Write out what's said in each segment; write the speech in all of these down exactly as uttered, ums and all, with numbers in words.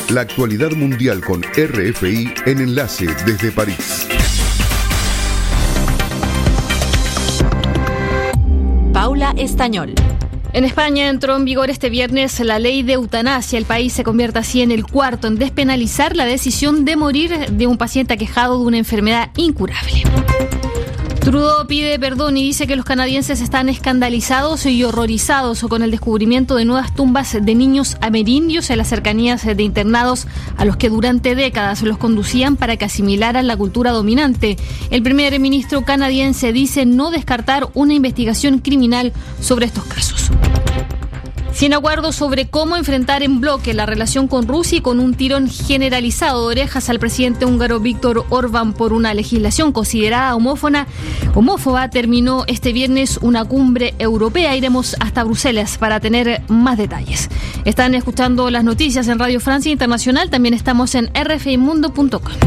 La actualidad mundial con R F I en Enlace desde París. Paula Estañol. En España entró en vigor este viernes la ley de eutanasia. El país se convierte así en el cuarto en despenalizar la decisión de morir de un paciente aquejado de una enfermedad incurable. Trudeau pide perdón y dice que los canadienses están escandalizados y horrorizados con el descubrimiento de nuevas tumbas de niños amerindios en las cercanías de internados a los que durante décadas los conducían para que asimilaran la cultura dominante. El primer ministro canadiense dice no descartar una investigación criminal sobre estos casos. Sin acuerdo sobre cómo enfrentar en bloque la relación con Rusia y con un tirón generalizado de orejas al presidente húngaro Viktor Orbán por una legislación considerada homófoba, homófoba, terminó este viernes una cumbre europea. Iremos hasta Bruselas para tener más detalles. Están escuchando las noticias en Radio Francia Internacional. También estamos en r f i mundo punto com.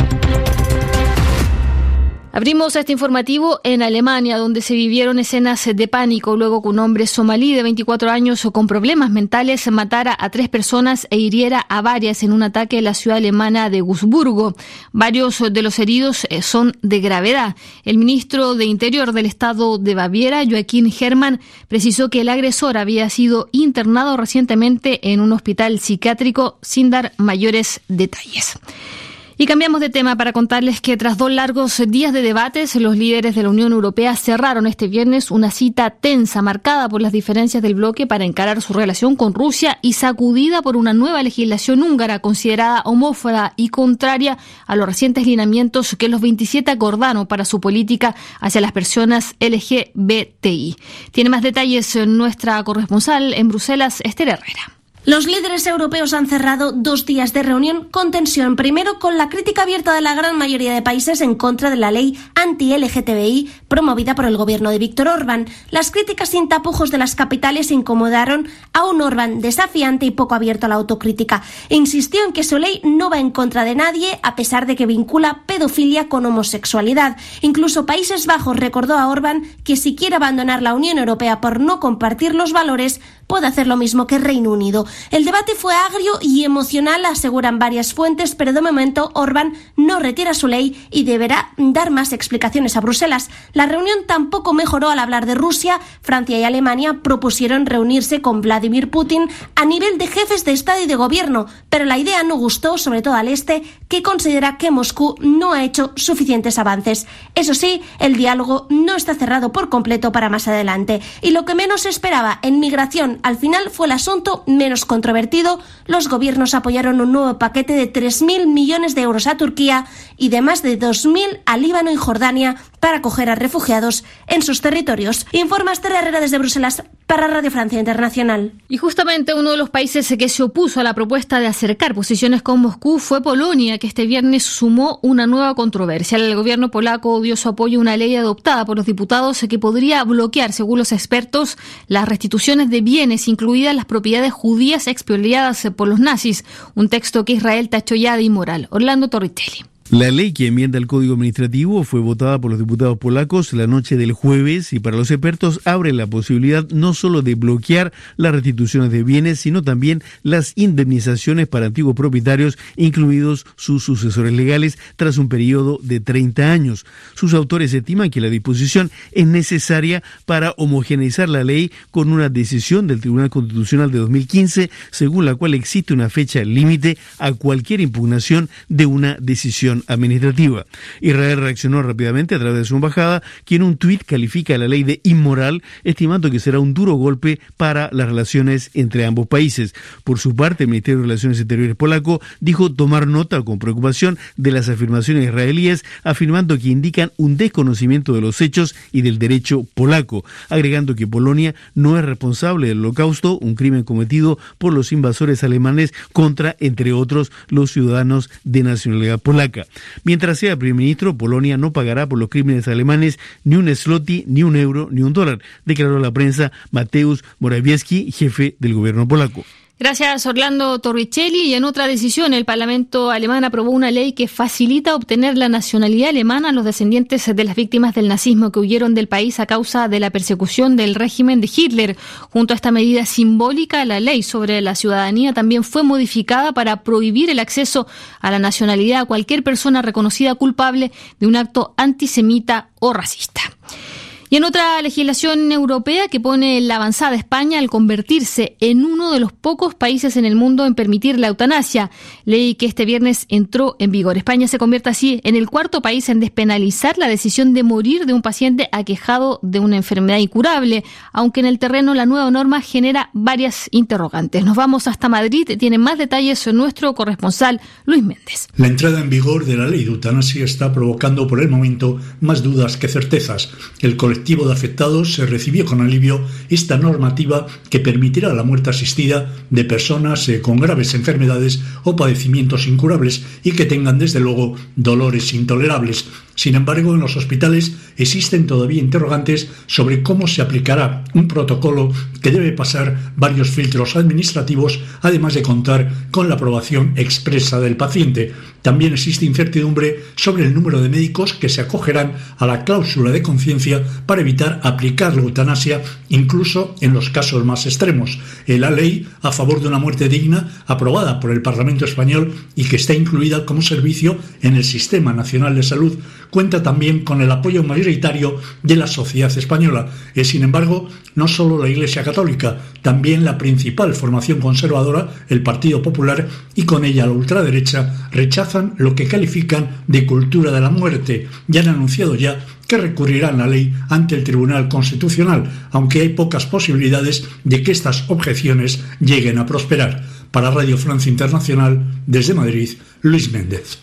Abrimos este informativo en Alemania, donde se vivieron escenas de pánico luego que un hombre somalí de veinticuatro años o con problemas mentales matara a tres personas e hiriera a varias en un ataque en la ciudad alemana de Wurzburgo. Varios de los heridos son de gravedad. El ministro de Interior del estado de Baviera, Joachim Herrmann, precisó que el agresor había sido internado recientemente en un hospital psiquiátrico sin dar mayores detalles. Y cambiamos de tema para contarles que tras dos largos días de debates, los líderes de la Unión Europea cerraron este viernes una cita tensa marcada por las diferencias del bloque para encarar su relación con Rusia y sacudida por una nueva legislación húngara considerada homófoba y contraria a los recientes lineamientos que los veintisiete acordaron para su política hacia las personas L G B T I. Tiene más detalles nuestra corresponsal en Bruselas, Esther Herrera. Los líderes europeos han cerrado dos días de reunión con tensión. Primero, con la crítica abierta de la gran mayoría de países en contra de la ley anti-L G T B I promovida por el gobierno de Viktor Orbán. Las críticas sin tapujos de las capitales incomodaron a un Orbán desafiante y poco abierto a la autocrítica. Insistió en que su ley no va en contra de nadie, a pesar de que vincula pedofilia con homosexualidad. Incluso Países Bajos recordó a Orbán que si quiere abandonar la Unión Europea por no compartir los valores, puede hacer lo mismo que Reino Unido. El debate fue agrio y emocional, aseguran varias fuentes, pero de momento Orbán no retira su ley y deberá dar más explicaciones a Bruselas. La reunión tampoco mejoró al hablar de Rusia. Francia y Alemania propusieron reunirse con Vladimir Putin a nivel de jefes de Estado y de Gobierno, pero la idea no gustó, sobre todo al este, que considera que Moscú no ha hecho suficientes avances. Eso sí, el diálogo no está cerrado por completo para más adelante. Y lo que menos se esperaba en migración al final fue el asunto menos controvertido. Los gobiernos apoyaron un nuevo paquete de tres mil millones de euros a Turquía y de más de dos mil a Líbano y Jordania para acoger a refugiados en sus territorios. Informa Esther Herrera desde Bruselas para Radio Francia Internacional. Y justamente uno de los países que se opuso a la propuesta de acercar posiciones con Moscú fue Polonia, que este viernes sumó una nueva controversia. El gobierno polaco dio su apoyo a una ley adoptada por los diputados que podría bloquear, según los expertos, las restituciones de bienes, incluidas las propiedades judías expoliadas por los nazis, un texto que Israel tachó ya de inmoral. Orlando Torricelli. La ley que enmienda el Código Administrativo fue votada por los diputados polacos la noche del jueves y para los expertos abre la posibilidad no solo de bloquear las restituciones de bienes, sino también las indemnizaciones para antiguos propietarios, incluidos sus sucesores legales, tras un periodo de treinta años. Sus autores estiman que la disposición es necesaria para homogeneizar la ley con una decisión del Tribunal Constitucional de dos mil quince, según la cual existe una fecha límite a cualquier impugnación de una decisión administrativa. Israel reaccionó rápidamente a través de su embajada, quien en un tuit califica la ley de inmoral, estimando que será un duro golpe para las relaciones entre ambos países. Por su parte, el Ministerio de Relaciones Exteriores polaco dijo tomar nota con preocupación de las afirmaciones israelíes, afirmando que indican un desconocimiento de los hechos y del derecho polaco, agregando que Polonia no es responsable del Holocausto, un crimen cometido por los invasores alemanes contra, entre otros, los ciudadanos de nacionalidad polaca. Mientras sea primer ministro, Polonia no pagará por los crímenes alemanes ni un zloty, ni un euro, ni un dólar, declaró a la prensa Mateusz Morawiecki, jefe del gobierno polaco. Gracias, Orlando Torricelli. Y en otra decisión, el Parlamento alemán aprobó una ley que facilita obtener la nacionalidad alemana a los descendientes de las víctimas del nazismo que huyeron del país a causa de la persecución del régimen de Hitler. Junto a esta medida simbólica, la ley sobre la ciudadanía también fue modificada para prohibir el acceso a la nacionalidad a cualquier persona reconocida culpable de un acto antisemita o racista. Y en otra legislación europea que pone la avanzada España al convertirse en uno de los pocos países en el mundo en permitir la eutanasia, ley que este viernes entró en vigor. España se convierte así en el cuarto país en despenalizar la decisión de morir de un paciente aquejado de una enfermedad incurable, aunque en el terreno la nueva norma genera varias interrogantes. Nos vamos hasta Madrid, tiene más detalles nuestro corresponsal Luis Méndez. La entrada en vigor de la ley de eutanasia está provocando por el momento más dudas que certezas. El colectivo El colectivo de afectados se recibió con alivio esta normativa que permitirá la muerte asistida de personas eh, con graves enfermedades o padecimientos incurables y que tengan desde luego dolores intolerables. Sin embargo, en los hospitales existen todavía interrogantes sobre cómo se aplicará un protocolo que debe pasar varios filtros administrativos, además de contar con la aprobación expresa del paciente. También existe incertidumbre sobre el número de médicos que se acogerán a la cláusula de conciencia para evitar aplicar la eutanasia, incluso en los casos más extremos. La ley a favor de una muerte digna, aprobada por el Parlamento español y que está incluida como servicio en el Sistema Nacional de Salud, cuenta también con el apoyo mayoritario de la sociedad española. Eh, sin embargo, no solo la Iglesia Católica, también la principal formación conservadora, el Partido Popular, y con ella la ultraderecha, rechazan lo que califican de cultura de la muerte y han anunciado ya que recurrirán la ley ante el Tribunal Constitucional, aunque hay pocas posibilidades de que estas objeciones lleguen a prosperar. Para Radio Francia Internacional, desde Madrid, Luis Méndez.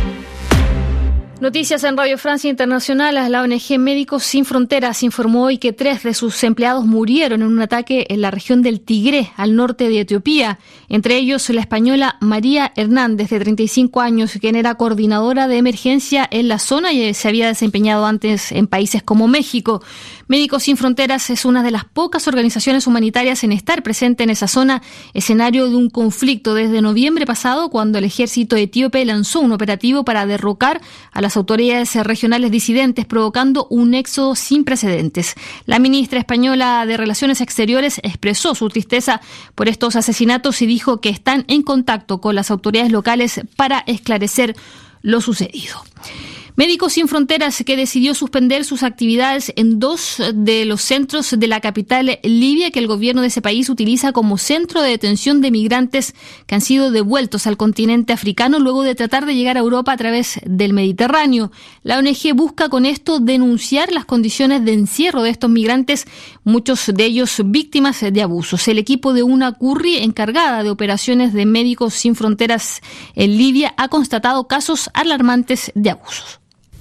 Noticias en Radio Francia Internacional. La O N G Médicos Sin Fronteras informó hoy que tres de sus empleados murieron en un ataque en la región del Tigré, al norte de Etiopía. Entre ellos, la española María Hernández, de treinta y cinco años, quien era coordinadora de emergencia en la zona y se había desempeñado antes en países como México. Médicos Sin Fronteras es una de las pocas organizaciones humanitarias en estar presente en esa zona, escenario de un conflicto desde noviembre pasado, cuando el ejército etíope lanzó un operativo para derrocar a las autoridades regionales disidentes, provocando un éxodo sin precedentes. La ministra española de Relaciones Exteriores expresó su tristeza por estos asesinatos y dijo que están en contacto con las autoridades locales para esclarecer lo sucedido. Médicos Sin Fronteras, que decidió suspender sus actividades en dos de los centros de la capital libia que el gobierno de ese país utiliza como centro de detención de migrantes que han sido devueltos al continente africano luego de tratar de llegar a Europa a través del Mediterráneo. La O N G busca con esto denunciar las condiciones de encierro de estos migrantes, muchos de ellos víctimas de abusos. El equipo de una Curri encargada de operaciones de Médicos Sin Fronteras en Libia ha constatado casos alarmantes de abusos.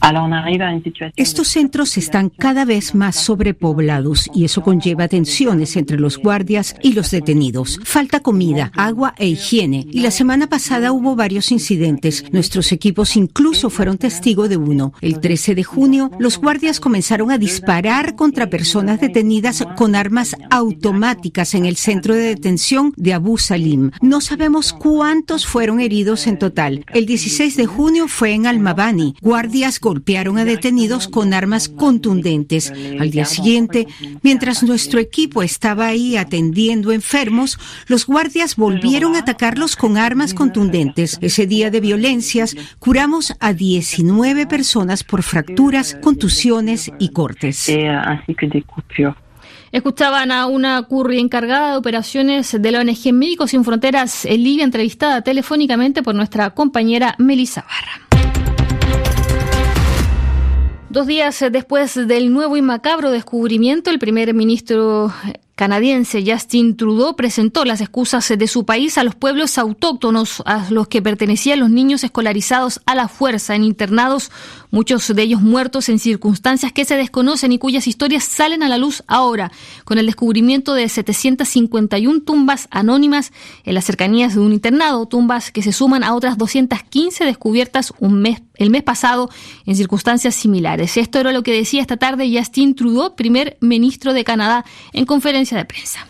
Estos centros están cada vez más sobrepoblados y eso conlleva tensiones entre los guardias y los detenidos. Falta comida, agua e higiene. Y la semana pasada hubo varios incidentes. Nuestros equipos incluso fueron testigo de uno. El trece de junio, los guardias comenzaron a disparar contra personas detenidas con armas automáticas en el centro de detención de Abu Salim. No sabemos cuántos fueron heridos en total. El dieciséis de junio fue en Al-Mabani. Guardias golpearon a detenidos con armas contundentes. Al día siguiente, mientras nuestro equipo estaba ahí atendiendo enfermos, los guardias volvieron a atacarlos con armas contundentes. Ese día de violencias, curamos a diecinueve personas por fracturas, contusiones y cortes. Escuchaban a una Curri encargada de operaciones de la O N G Médicos Sin Fronteras en Libia, entrevistada telefónicamente por nuestra compañera Melissa Barra. Dos días después del nuevo y macabro descubrimiento, el primer ministro canadiense Justin Trudeau presentó las excusas de su país a los pueblos autóctonos a los que pertenecían los niños escolarizados a la fuerza en internados, muchos de ellos muertos en circunstancias que se desconocen y cuyas historias salen a la luz ahora, con el descubrimiento de setecientas cincuenta y una tumbas anónimas en las cercanías de un internado, tumbas que se suman a otras doscientas quince descubiertas un mes, el mes pasado en circunstancias similares. Esto era lo que decía esta tarde Justin Trudeau, primer ministro de Canadá, en conferencia conferencia de prensa.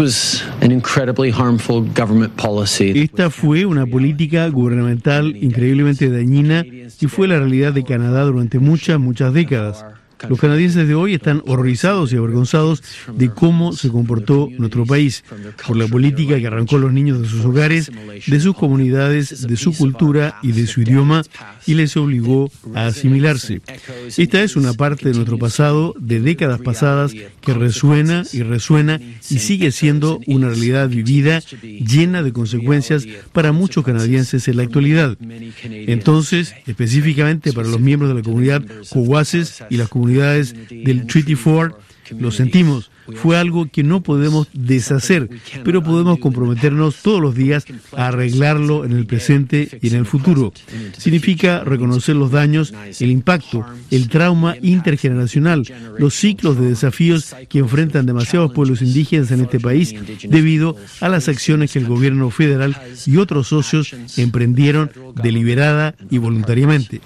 Esta fue una política gubernamental increíblemente dañina y fue la realidad de Canadá durante muchas, muchas décadas. Los canadienses de hoy están horrorizados y avergonzados de cómo se comportó nuestro país, por la política que arrancó a los niños de sus hogares, de sus comunidades, de su cultura y de su idioma, y les obligó a asimilarse. Esta es una parte de nuestro pasado, de décadas pasadas, que resuena y resuena y sigue siendo una realidad vivida, llena de consecuencias para muchos canadienses en la actualidad. Entonces, específicamente para los miembros de la comunidad Cowases y las comunidades del Treaty cuatro, lo sentimos. Fue algo que no podemos deshacer, pero podemos comprometernos todos los días a arreglarlo en el presente y en el futuro. Significa reconocer los daños, el impacto, el trauma intergeneracional, los ciclos de desafíos que enfrentan demasiados pueblos indígenas en este país debido a las acciones que el gobierno federal y otros socios emprendieron deliberada y voluntariamente.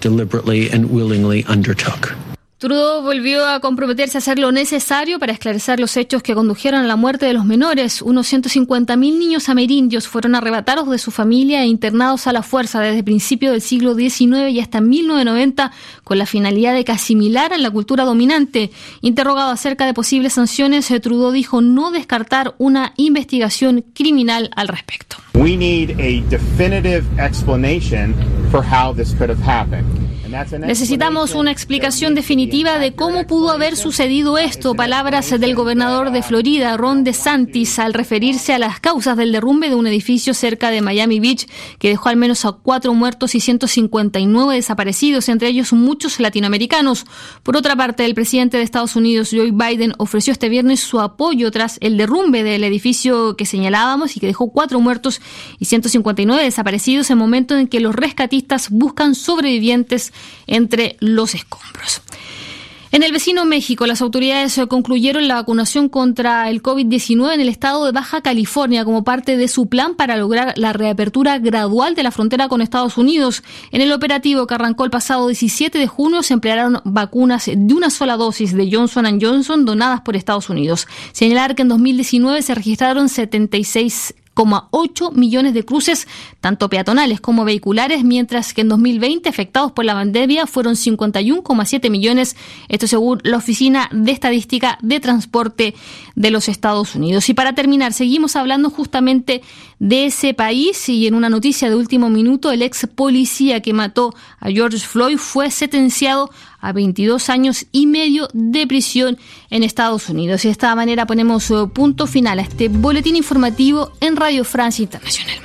Trudeau volvió a comprometerse a hacer lo necesario para esclarecer los hechos que condujeron a la muerte de los menores. Unos ciento cincuenta mil niños amerindios fueron arrebatados de su familia e internados a la fuerza desde principios del siglo diecinueve y hasta mil novecientos noventa con la finalidad de que asimilaran la cultura dominante. Interrogado acerca de posibles sanciones, Trudeau dijo no descartar una investigación criminal al respecto. We need a definitive explanation for how this could have happened. Necesitamos una explicación definitiva de cómo pudo haber sucedido esto. Palabras del gobernador de Florida, Ron DeSantis, al referirse a las causas del derrumbe de un edificio cerca de Miami Beach que dejó al menos a cuatro muertos y ciento cincuenta y nueve desaparecidos, entre ellos muchos latinoamericanos. Por otra parte, el presidente de Estados Unidos, Joe Biden, ofreció este viernes su apoyo tras el derrumbe del edificio que señalábamos y que dejó cuatro muertos y ciento cincuenta y nueve desaparecidos en momento en que los rescatistas buscan sobrevivientes entre los escombros. En el vecino México, las autoridades concluyeron la vacunación contra el covid diecinueve en el estado de Baja California como parte de su plan para lograr la reapertura gradual de la frontera con Estados Unidos. En el operativo que arrancó el pasado diecisiete de junio se emplearon vacunas de una sola dosis de Johnson and Johnson donadas por Estados Unidos. Señalar que en dos mil diecinueve se registraron setenta y seis coma ocho millones de cruces, tanto peatonales como vehiculares, mientras que en dos mil veinte afectados por la pandemia fueron cincuenta y uno coma siete millones, esto según la Oficina de Estadística de Transporte de los Estados Unidos. Y para terminar, seguimos hablando justamente de ese país y en una noticia de último minuto, el ex policía que mató a George Floyd fue sentenciado a veintidós años y medio de prisión en Estados Unidos. Y de esta manera ponemos punto final a este boletín informativo en Radio Francia Internacional.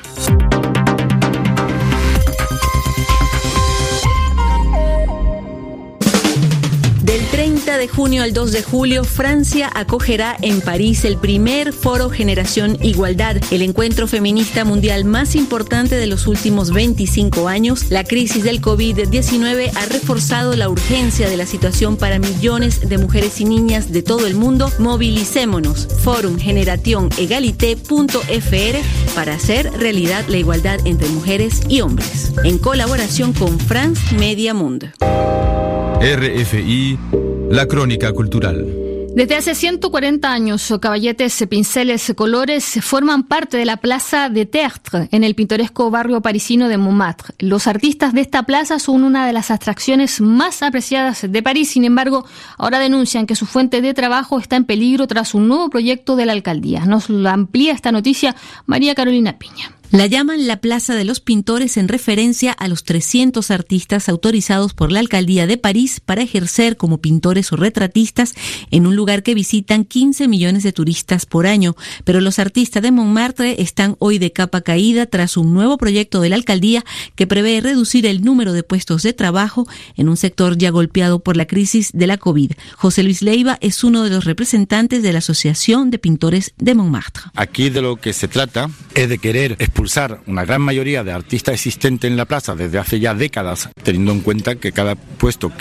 Del treinta de junio al dos de julio, Francia acogerá en París el primer Foro Generación Igualdad, el encuentro feminista mundial más importante de los últimos veinticinco años. La crisis del covid diecinueve ha reforzado la urgencia de la situación para millones de mujeres y niñas de todo el mundo. Movilicémonos. Forum Generation Egalité punto f r para hacer realidad la igualdad entre mujeres y hombres, en colaboración con France Media Monde. R F I, la crónica cultural. Desde hace ciento cuarenta años, caballetes, pinceles, colores forman parte de la Plaza de Tertre, en el pintoresco barrio parisino de Montmartre. Los artistas de esta plaza son una de las atracciones más apreciadas de París. Sin embargo, ahora denuncian que su fuente de trabajo está en peligro tras un nuevo proyecto de la alcaldía. Nos amplía esta noticia María Carolina Piña. La llaman la Plaza de los Pintores en referencia a los trescientos artistas autorizados por la Alcaldía de París para ejercer como pintores o retratistas en un lugar que visitan quince millones de turistas por año. Pero los artistas de Montmartre están hoy de capa caída tras un nuevo proyecto de la Alcaldía que prevé reducir el número de puestos de trabajo en un sector ya golpeado por la crisis de la COVID. José Luis Leiva es uno de los representantes de la Asociación de Pintores de Montmartre. Aquí de lo que se trata es de querer expulsar una gran mayoría de artistas existentes en la plaza desde hace ya décadas, teniendo en cuenta que cada puesto que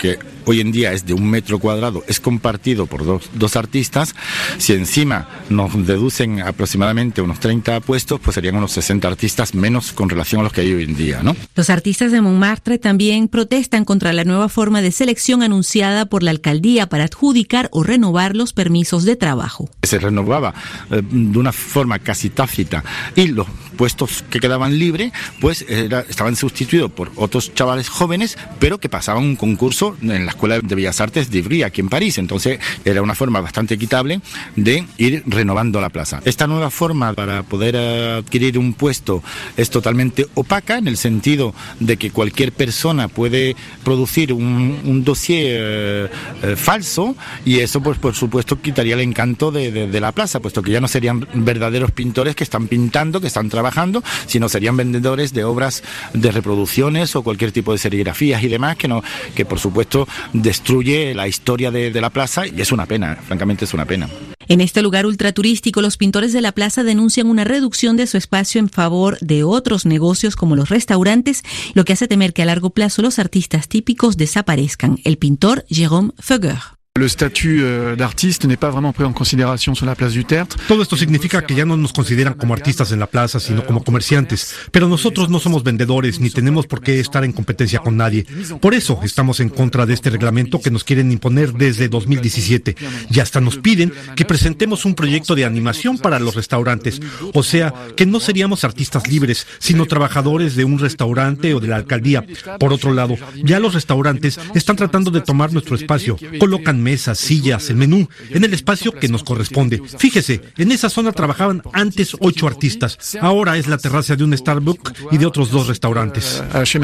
hoy en día es de un metro cuadrado, es compartido por dos, dos artistas, si encima nos deducen aproximadamente unos treinta puestos, pues serían unos sesenta artistas menos con relación a los que hay hoy en día, ¿no? Los artistas de Montmartre también protestan contra la nueva forma de selección anunciada por la alcaldía para adjudicar o renovar los permisos de trabajo. Se renovaba eh, de una forma casi tácita y los puestos que quedaban libres pues era, estaban sustituidos por otros chavales jóvenes, pero que pasaban un concurso en la Escuela de Bellas Artes de Ivry, aquí en París. Entonces era una forma bastante equitable de ir renovando la plaza. Esta nueva forma para poder adquirir un puesto es totalmente opaca, en el sentido de que cualquier persona puede producir un, un dossier eh, eh, falso, y eso pues por supuesto quitaría el encanto de, de, de la plaza, puesto que ya no serían verdaderos pintores que están pintando, que están trabajando, sino serían vendedores de obras de reproducciones o cualquier tipo de serigrafías y demás, que no, que por supuesto destruye la historia de, de la plaza, y es una pena, francamente es una pena. En este lugar ultraturístico, los pintores de la plaza denuncian una reducción de su espacio en favor de otros negocios como los restaurantes, lo que hace temer que a largo plazo los artistas típicos desaparezcan. El pintor Jérôme Fugger. Le statut d'artiste n'est pas vraiment pris en consideración sur la place du Tertre. Todo esto significa que ya no nos consideran como artistas en la plaza, sino como comerciantes. Pero nosotros no somos vendedores, ni tenemos por qué estar en competencia con nadie. Por eso estamos en contra de este reglamento que nos quieren imponer desde dos mil diecisiete. Y hasta nos piden que presentemos un proyecto de animación para los restaurantes. O sea, que no seríamos artistas libres, sino trabajadores de un restaurante o de la alcaldía. Por otro lado, ya los restaurantes están tratando de tomar nuestro espacio. Colocan mesas, sillas, el menú, en el espacio que nos corresponde. Fíjese, en esa zona trabajaban antes ocho artistas. Ahora es la terraza de un Starbucks y de otros dos restaurantes.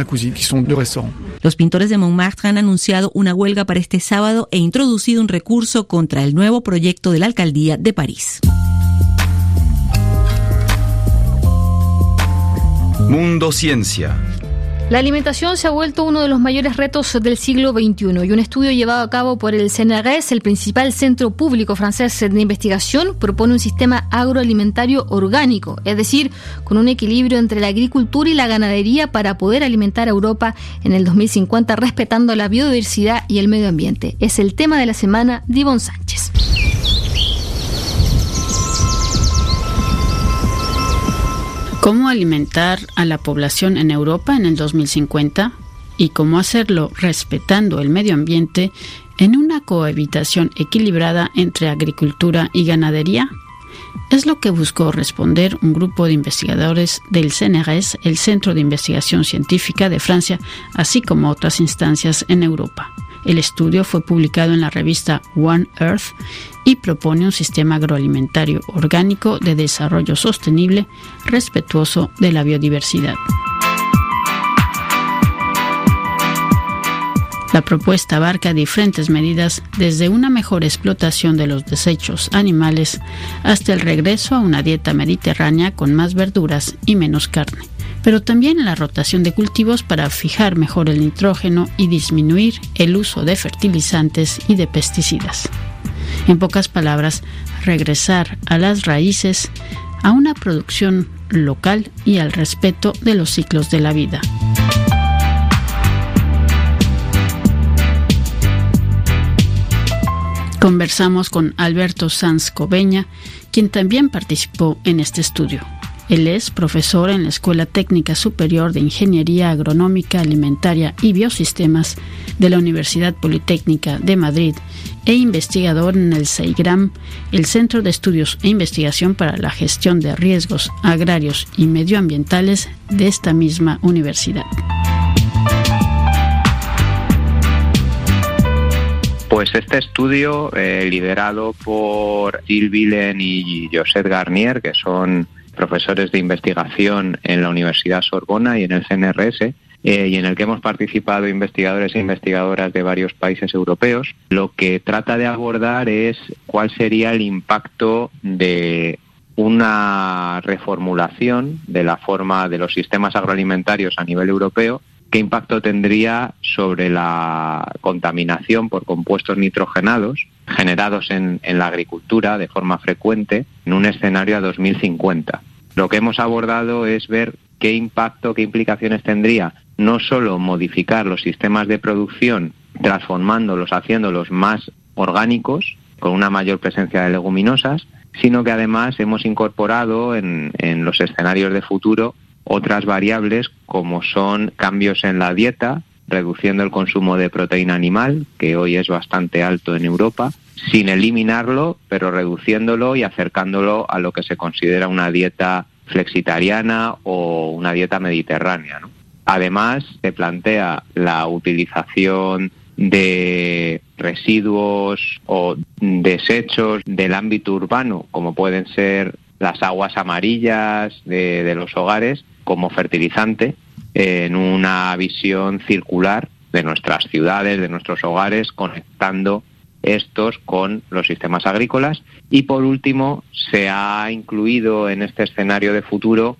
Los pintores de Montmartre han anunciado una huelga para este sábado e introducido un recurso contra el nuevo proyecto de la alcaldía de París. Mundo Ciencia. La alimentación se ha vuelto uno de los mayores retos del siglo veintiuno, y un estudio llevado a cabo por el C N R S, el principal centro público francés de investigación, propone un sistema agroalimentario orgánico, es decir, con un equilibrio entre la agricultura y la ganadería para poder alimentar a Europa en el dos mil cincuenta respetando la biodiversidad y el medio ambiente. Es el tema de la semana de Ivonne Sánchez. ¿Cómo alimentar a la población en Europa en el dos mil cincuenta? Y cómo hacerlo respetando el medio ambiente en una cohabitación equilibrada entre agricultura y ganadería. Es lo que buscó responder un grupo de investigadores del C N R S, el Centro de Investigación Científica de Francia, así como otras instancias en Europa. El estudio fue publicado en la revista One Earth y propone un sistema agroalimentario orgánico de desarrollo sostenible, respetuoso de la biodiversidad. La propuesta abarca diferentes medidas, desde una mejor explotación de los desechos animales hasta el regreso a una dieta mediterránea con más verduras y menos carne, pero también la rotación de cultivos para fijar mejor el nitrógeno y disminuir el uso de fertilizantes y de pesticidas. En pocas palabras, regresar a las raíces, a una producción local y al respeto de los ciclos de la vida. Conversamos con Alberto Sanz Cobeña, quien también participó en este estudio. Él es profesor en la Escuela Técnica Superior de Ingeniería Agronómica, Alimentaria y Biosistemas de la Universidad Politécnica de Madrid e investigador en el CEIGRAM, el Centro de Estudios e Investigación para la Gestión de Riesgos Agrarios y Medioambientales de esta misma universidad. Pues este estudio, eh, liderado por Gilles Villen y Josep Garnier, que son profesores de investigación en la Universidad Sorbona y en el C N R S, eh, y en el que hemos participado investigadores e investigadoras de varios países europeos, lo que trata de abordar es cuál sería el impacto de una reformulación de la forma de los sistemas agroalimentarios a nivel europeo. ¿Qué impacto tendría sobre la contaminación por compuestos nitrogenados generados en, en la agricultura de forma frecuente en un escenario a dos mil cincuenta? Lo que hemos abordado es ver qué impacto, qué implicaciones tendría no solo modificar los sistemas de producción transformándolos, haciéndolos más orgánicos, con una mayor presencia de leguminosas, sino que además hemos incorporado en, en los escenarios de futuro otras variables como son cambios en la dieta, reduciendo el consumo de proteína animal, que hoy es bastante alto en Europa, sin eliminarlo, pero reduciéndolo y acercándolo a lo que se considera una dieta flexitariana o una dieta mediterránea, ¿no? Además, se plantea la utilización de residuos o desechos del ámbito urbano, como pueden ser las aguas amarillas de, de los hogares, como fertilizante, en una visión circular de nuestras ciudades, de nuestros hogares, conectando estos con los sistemas agrícolas. Y por último, se ha incluido en este escenario de futuro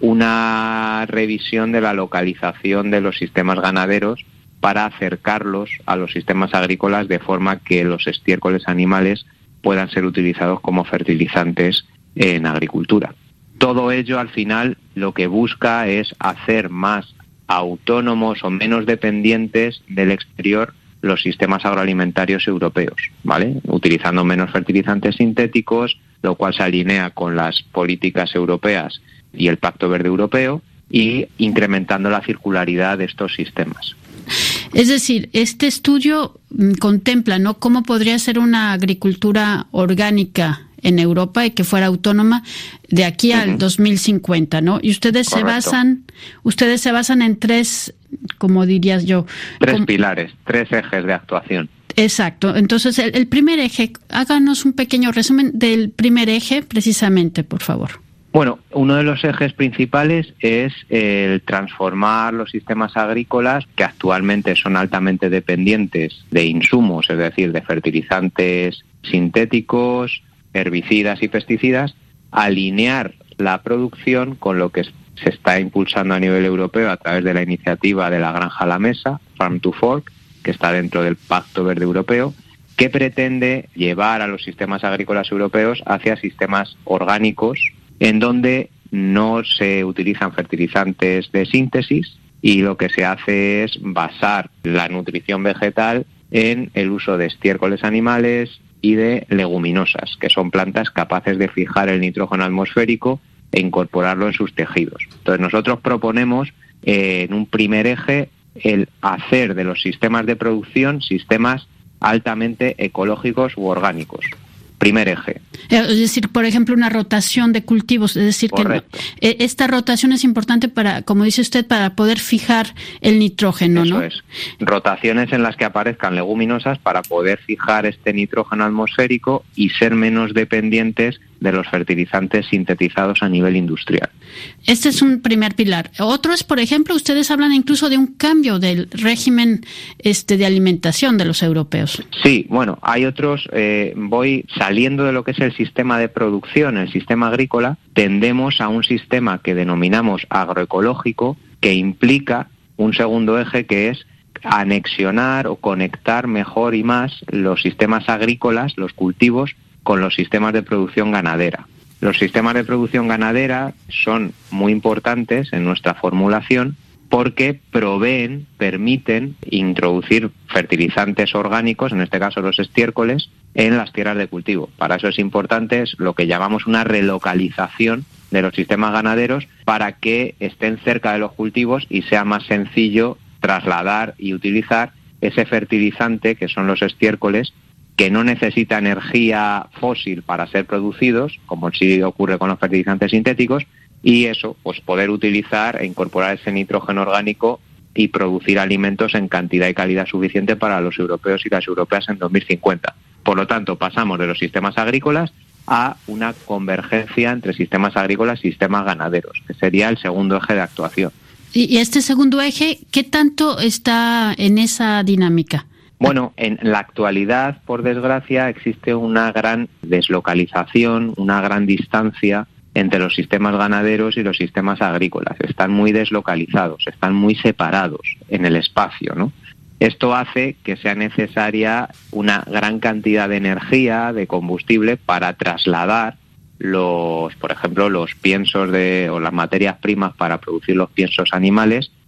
una revisión de la localización de los sistemas ganaderos para acercarlos a los sistemas agrícolas de forma que los estiércoles animales puedan ser utilizados como fertilizantes en agricultura. Todo ello, al final, lo que busca es hacer más autónomos o menos dependientes del exterior los sistemas agroalimentarios europeos, ¿vale? Utilizando menos fertilizantes sintéticos, lo cual se alinea con las políticas europeas y el Pacto Verde Europeo, y incrementando la circularidad de estos sistemas. Es decir, este estudio contempla, ¿no?, cómo podría ser una agricultura orgánica en Europa y que fuera autónoma de aquí uh-huh. al dos mil cincuenta, ¿no? Y ustedes Correcto. se basan, ustedes se basan en tres, como dirías yo, tres como, pilares, tres ejes de actuación. Exacto. Entonces, el, el primer eje, háganos un pequeño resumen del primer eje, precisamente, por favor. Bueno, uno de los ejes principales es el transformar los sistemas agrícolas, que actualmente son altamente dependientes de insumos, es decir, de fertilizantes sintéticos, herbicidas y pesticidas, alinear la producción con lo que se está impulsando a nivel europeo a través de la iniciativa de la granja a la mesa, Farm to Fork, que está dentro del Pacto Verde Europeo, que pretende llevar a los sistemas agrícolas europeos hacia sistemas orgánicos, en donde no se utilizan fertilizantes de síntesis y lo que se hace es basar la nutrición vegetal en el uso de estiércoles animales y de leguminosas, que son plantas capaces de fijar el nitrógeno atmosférico e incorporarlo en sus tejidos. Entonces nosotros proponemos eh, en un primer eje el hacer de los sistemas de producción sistemas altamente ecológicos u orgánicos. Primer eje. Es decir, por ejemplo, una rotación de cultivos, es decir, Correcto. que esta rotación es importante para, como dice usted, para poder fijar el nitrógeno, Eso ¿no? es. Rotaciones en las que aparezcan leguminosas para poder fijar este nitrógeno atmosférico y ser menos dependientes de los fertilizantes sintetizados a nivel industrial. Este es un primer pilar. Otro es, por ejemplo, ustedes hablan incluso de un cambio del régimen este, de alimentación de los europeos. Sí, bueno, hay otros. Eh, voy saliendo de lo que es el sistema de producción, el sistema agrícola, tendemos a un sistema que denominamos agroecológico, que implica un segundo eje que es anexionar o conectar mejor y más los sistemas agrícolas, los cultivos, con los sistemas de producción ganadera. Los sistemas de producción ganadera son muy importantes en nuestra formulación porque proveen, permiten introducir fertilizantes orgánicos, en este caso los estiércoles, en las tierras de cultivo. Para eso es importante es lo que llamamos una relocalización de los sistemas ganaderos para que estén cerca de los cultivos y sea más sencillo trasladar y utilizar ese fertilizante que son los estiércoles, que no necesita energía fósil para ser producidos, como sí ocurre con los fertilizantes sintéticos, y eso, pues poder utilizar e incorporar ese nitrógeno orgánico y producir alimentos en cantidad y calidad suficiente para los europeos y las europeas en dos mil cincuenta. Por lo tanto, pasamos de los sistemas agrícolas a una convergencia entre sistemas agrícolas y sistemas ganaderos, que sería el segundo eje de actuación. Y este segundo eje, ¿qué tanto está en esa dinámica? Bueno, en la actualidad, por desgracia, existe una gran deslocalización, una gran distancia entre los sistemas ganaderos y los sistemas agrícolas. Están muy deslocalizados, están muy separados en el espacio, ¿no? Esto hace que sea necesaria una gran cantidad de energía, de combustible, para trasladar los, por ejemplo, los piensos de, o las materias primas para producir los piensos animales,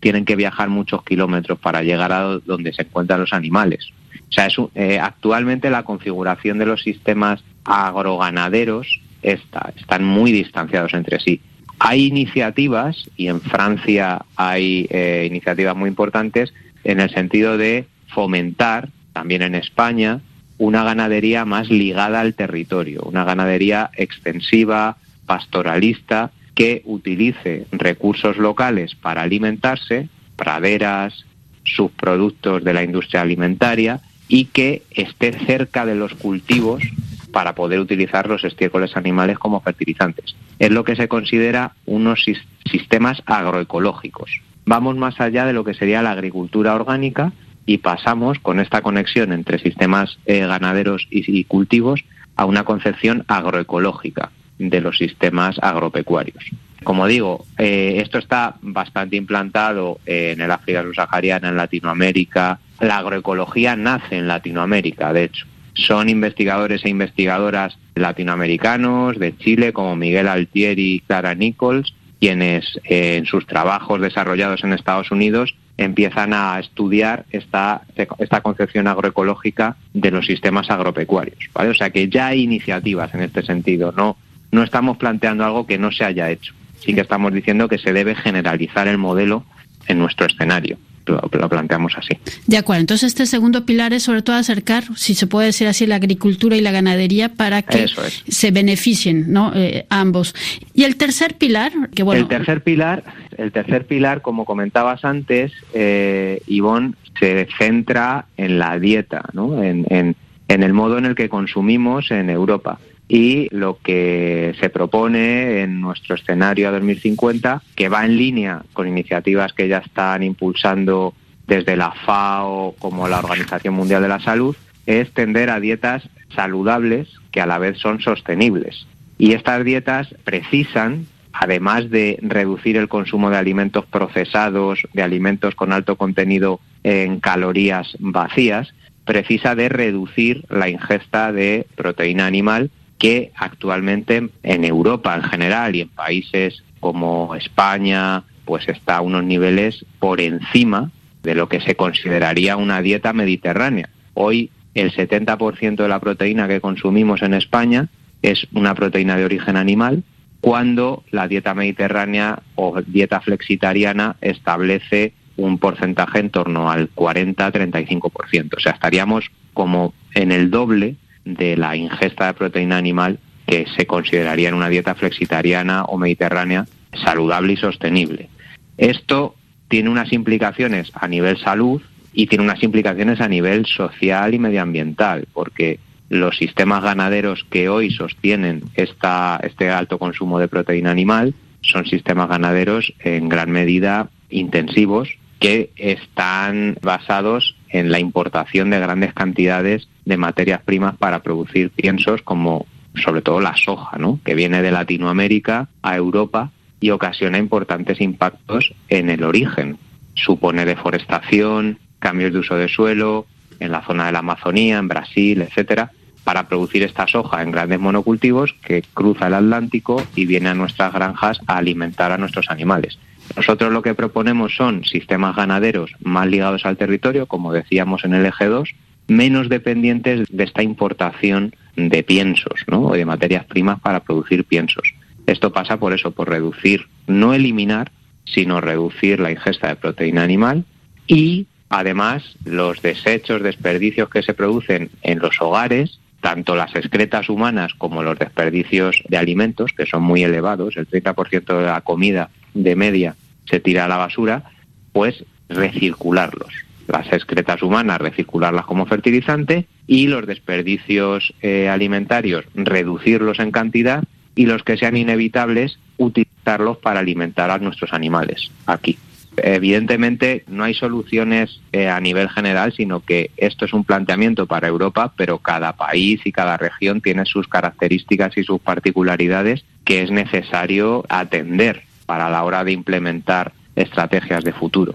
tienen que viajar muchos kilómetros para llegar a donde se encuentran los animales. O sea, es un, eh, actualmente la configuración de los sistemas agroganaderos está, están muy distanciados entre sí. Hay iniciativas, y en Francia hay eh, iniciativas muy importantes, en el sentido de fomentar, también en España, una ganadería más ligada al territorio, una ganadería extensiva, pastoralista, que utilice recursos locales para alimentarse, praderas, subproductos de la industria alimentaria, y que esté cerca de los cultivos para poder utilizar los estiércoles animales como fertilizantes. Es lo que se considera unos sistemas agroecológicos. Vamos más allá de lo que sería la agricultura orgánica y pasamos, con esta conexión entre sistemas eh, ganaderos y, y cultivos, a una concepción agroecológica de los sistemas agropecuarios. Como digo, eh, esto está bastante implantado eh, en el África subsahariana, en Latinoamérica. La agroecología nace en Latinoamérica, de hecho. Son investigadores e investigadoras latinoamericanos de Chile, como Miguel Altieri y Clara Nichols, quienes eh, en sus trabajos desarrollados en Estados Unidos empiezan a estudiar esta, esta concepción agroecológica de los sistemas agropecuarios, ¿vale? O sea que ya hay iniciativas en este sentido, no, no estamos planteando algo que no se haya hecho. Sí que estamos diciendo que se debe generalizar el modelo en nuestro escenario. Lo, lo planteamos así. De acuerdo. Entonces, este segundo pilar es sobre todo acercar, si se puede decir así, la agricultura y la ganadería para que es. se beneficien, ¿no? Eh, ambos. Y el tercer pilar, que bueno. El tercer pilar, el tercer pilar, como comentabas antes, eh, Ivonne, se centra en la dieta, ¿no? En, en, en el modo en el que consumimos en Europa. Y lo que se propone en nuestro escenario a dos mil cincuenta, que va en línea con iniciativas que ya están impulsando desde la FAO como la Organización Mundial de la Salud, es tender a dietas saludables que a la vez son sostenibles. Y estas dietas precisan, además de reducir el consumo de alimentos procesados, de alimentos con alto contenido en calorías vacías, precisa de reducir la ingesta de proteína animal, que actualmente en Europa en general y en países como España pues está a unos niveles por encima de lo que se consideraría una dieta mediterránea. Hoy el setenta por ciento de la proteína que consumimos en España es una proteína de origen animal, cuando la dieta mediterránea o dieta flexitariana establece un porcentaje en torno al cuarenta a treinta y cinco por ciento. O sea, estaríamos como en el doble de la ingesta de proteína animal que se consideraría en una dieta flexitariana o mediterránea saludable y sostenible. Esto tiene unas implicaciones a nivel salud y tiene unas implicaciones a nivel social y medioambiental, porque los sistemas ganaderos que hoy sostienen esta, este alto consumo de proteína animal son sistemas ganaderos en gran medida intensivos, que están basados en la importación de grandes cantidades de materias primas para producir piensos, como sobre todo la soja, ¿no? Que viene de Latinoamérica a Europa y ocasiona importantes impactos en el origen. Supone deforestación, cambios de uso de suelo en la zona de la Amazonía, en Brasil, etcétera, para producir esta soja en grandes monocultivos que cruza el Atlántico y viene a nuestras granjas a alimentar a nuestros animales. Nosotros lo que proponemos son sistemas ganaderos más ligados al territorio, como decíamos en el eje dos, menos dependientes de esta importación de piensos, ¿no? O de materias primas para producir piensos. Esto pasa por eso, por reducir, no eliminar, sino reducir la ingesta de proteína animal y, además, los desechos, desperdicios que se producen en los hogares, tanto las excretas humanas como los desperdicios de alimentos, que son muy elevados, el treinta por ciento de la comida de media se tira a la basura, pues recircularlos. Las excretas humanas, recircularlas como fertilizante, y los desperdicios eh, alimentarios, reducirlos en cantidad, y los que sean inevitables, utilizarlos para alimentar a nuestros animales aquí. Evidentemente no hay soluciones eh, a nivel general, sino que esto es un planteamiento para Europa, pero cada país y cada región tiene sus características y sus particularidades que es necesario atender para la hora de implementar estrategias de futuro.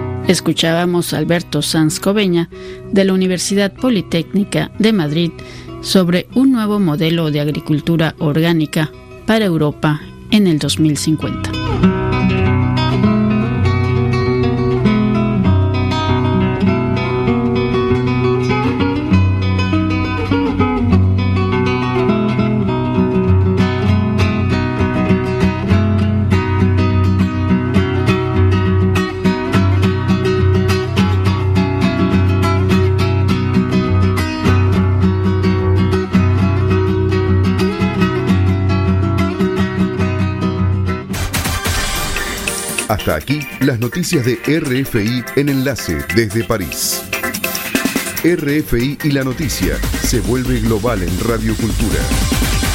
Escuchábamos a Alberto Sanz Cobeña de la Universidad Politécnica de Madrid, sobre un nuevo modelo de agricultura orgánica para Europa en el dos mil cincuenta. Hasta aquí las noticias de R F I en Enlace desde París. R F I y la noticia se vuelve global en Radio Cultura.